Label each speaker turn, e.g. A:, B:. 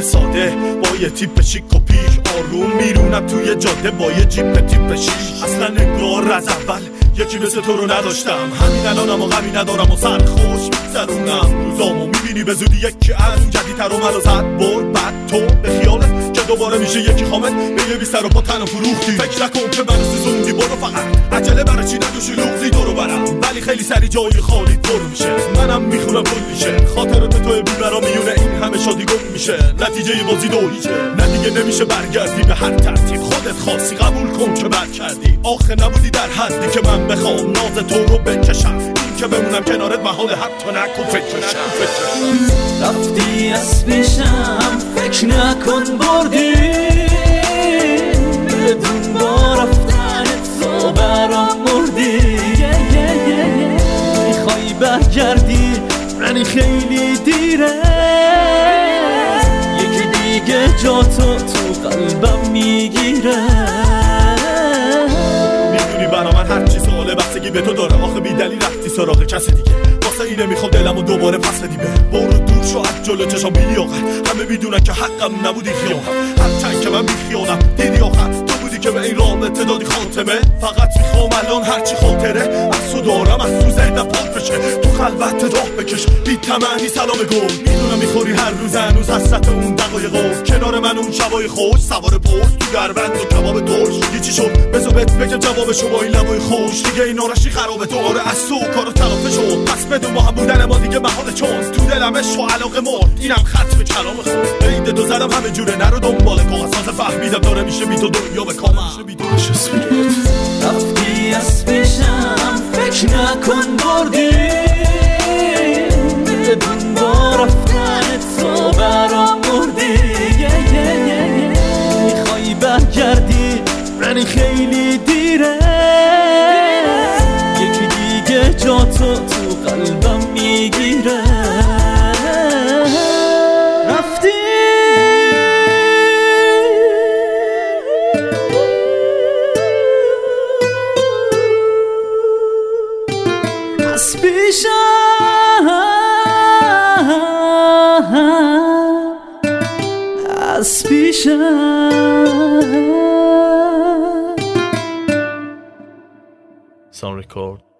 A: ساده با یه تیپ شیک و پیش، آروم میرونم توی جاده با یه جیپ تیپ شیش. اصلا انگار از اول یکی مثل تو رو نداشتم، همین الانم و غمی ندارم و سر خوش میگذرونم روزامو. میبینی به زودی یکی از اون جدیدتر رو منو زد برد، بعد تو به خیالت که دوباره میشه یکی خامت میگه بی سر و پا تنو فروختی. فکر نکن که منو سوزوندی، برو فقط عجله برای چی ندو شلوغی دورو برم، ولی خیلی سری جای خالی پر میشه. منم میخونم کلیشه، خاطرات تو بی‌برا میونه این همه شادی گم میشه. نتیجه بازی دولیشه، نه دیگه نمیشه برگردی به هر ترتیب. خودت خاصی قبول کن که بد کردی، آخه نبودی در حدی که من بخوام ناز تو رو بکشم. این که بمونم کنارت محاله، حتی نکن فکرشم.
B: رفتی از پیشم فکر نکن بردی، بدون با رفتنت تو برام مردی. میخوای برگردی رنی خیلی دیره، یکی دیگه جا تو قلبم میگیره.
A: میدونی برا من هرچی سواله بستگی به تو داره، آخه بی دلیل رفتی سراغ کس دیگه. واسه اینه میخوام دلمو دوباره پس بدی، برو دور شو از جلو چشام بیلیاقت. همه میدونن که حقم نبودی خیانت، هرچند که من بیخیانم دیدی آخر تو بودی که به این رابطه دادی خاتمه. فقط میخوام الان هرچی خاطره از تو دارم از تو ذهنم پاک بشه، تو خلوت راه بکش بی تمنی سلام گل. میدونم میخوری هر روز هنوز حسرت اون دقایقو، کنار من اون شبای خوش سوار پشت تو دربند و کباب ترش. چی شد بذار بهت بگم جوابشو با این لبای خوش. دیگه این آرشی خرابه، تو آره از تو کارو تلافه شد. پس بدون با هم بودن ما دیگه محاله، چون تو دلم عشق و علاقه مرد. اینم ختم کلام خود، عید دو زدم همه جوره نرو دنبال کاغذ. فهمیدم داره میشه بی تو دنیا به کامم.
B: رفتی از پیشم فکر نکن بردی، بدون با رفتنت تو برام مردی. میخوای برگردی رنی خیلی دیره، یکی دیگه جا تو قلبم میگیره. رفتی از پیشم، از پیشم.
A: Sound record.